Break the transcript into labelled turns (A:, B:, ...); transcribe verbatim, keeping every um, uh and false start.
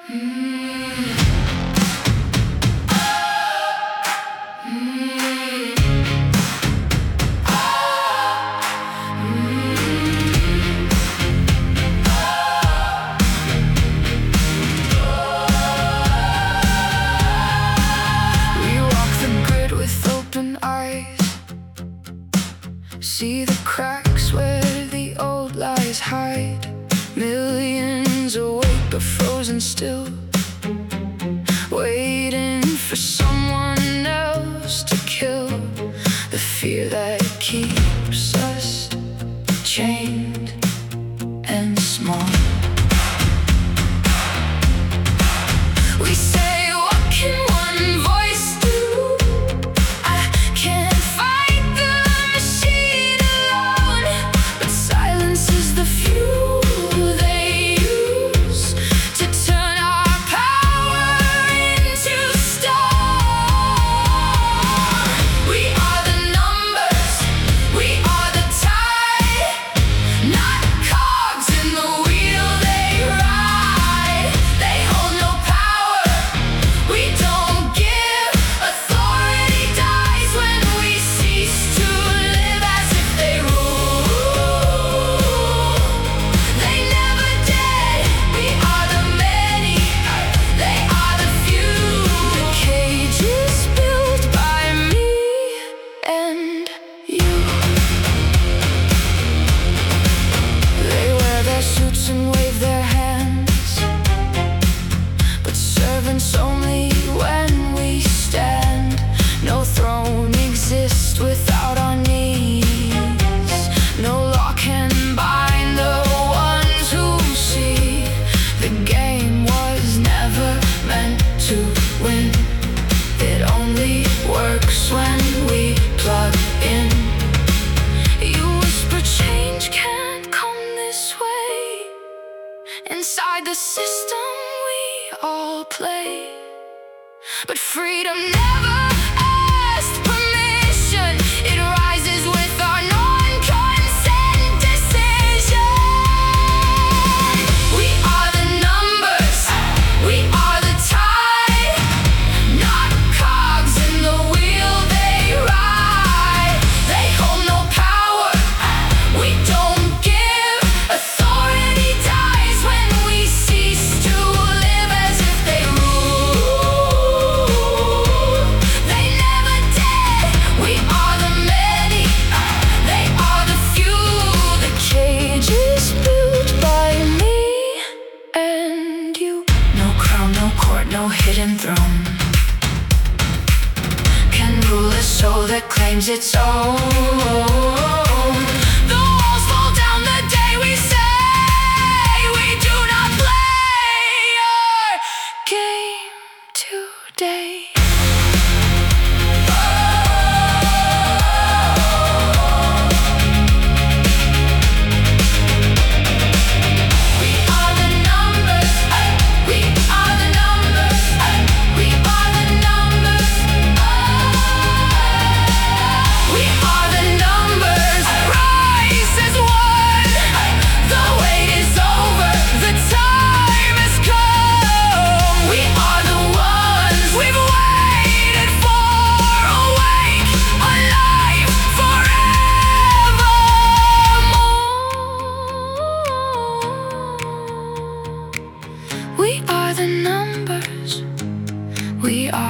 A: See the cracks where the old lies hide. Millions awake but frozen still, waiting for someone else to kill the fear that keeps us chained and small. We say, what can one voice do? I can't fight the machine alone, but silence is the fuel they use to turn our power into stone. We are the numbers, we are the tide, not cogs in the wheel they ride. They hold no power, we don't give. Authority dies when we cease to live as if they rule. They never did. We are the many, they are the few. The cage is built by me and you. They wear their suits and wave their hands, but servants only when we stand. No throne exists without our knees. No law can bind the ones who see. The game was never meant to win. It only works when we plug in. You whisper change can't come this way. Inside the system we all play, but freedom never asked permission. It rises with our non-consent decision. We are the numbers, we are the tide, not cogs in the wheel they ride. They hold no power, we don't give. Authority dies when we cease to live as if they rule. They never did. We are the many, they are the few. The cage is built by me and you. No crown, no court, no hidden throne can rule a soul that claims its own. The walls fall down the day we say we do not play your game today. We are the numbers, we are the numbers, we are the numbers. We are the numbers, rise as one. The wait is over, the time has come. We are the ones we've waited for, awake, alive, forevermore. We are the numbers, we are